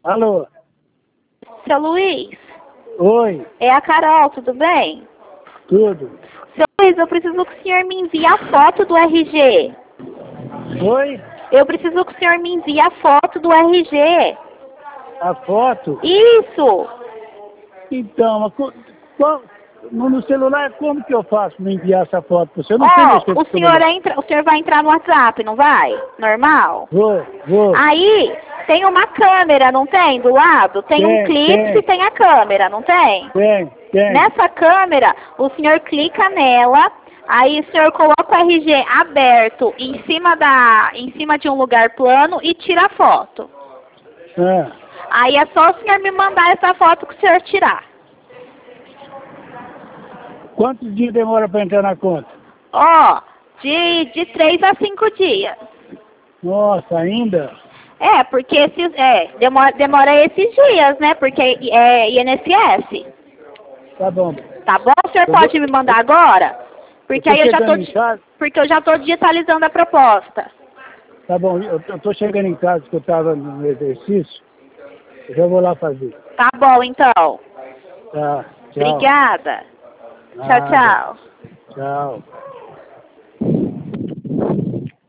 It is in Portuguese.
Alô? Seu Luiz, Oi, é a Carol, tudo bem? tudo. Seu Luiz, eu preciso que o senhor me envie a foto do RG. Oi? Eu preciso que o senhor me envie a foto do RG. A foto? Isso! Então, mas no celular, como que eu faço para enviar essa foto para você? Eu não sei Ó, mexer com o o senhor, celular. o senhor vai entrar no WhatsApp, não vai? Normal? Vou. Aí, tem uma câmera, não tem? Do lado? Tem um clipe e tem a câmera, não tem? Tem. Nessa câmera, o senhor clica nela, aí o senhor coloca o RG aberto em cima de um lugar plano e tira a foto. Ah, Aí é só o senhor me mandar essa foto que o senhor tirar. quantos dias demora para entrar na conta? Ó, de 3 a 5 dias. Nossa, ainda? É, porque demora esses dias, né? Porque é INSS. Tá bom. Tá bom? O senhor Eu vou- pode me mandar agora? Eu Porque tô aí chegando em casa. porque eu já tô digitalizando a proposta. Tá bom, eu tô chegando em casa que eu estava no exercício. Eu já vou lá fazer. Tá bom, então. Tá, tchau. Obrigada. Tchau, Nada. tchau. Tchau.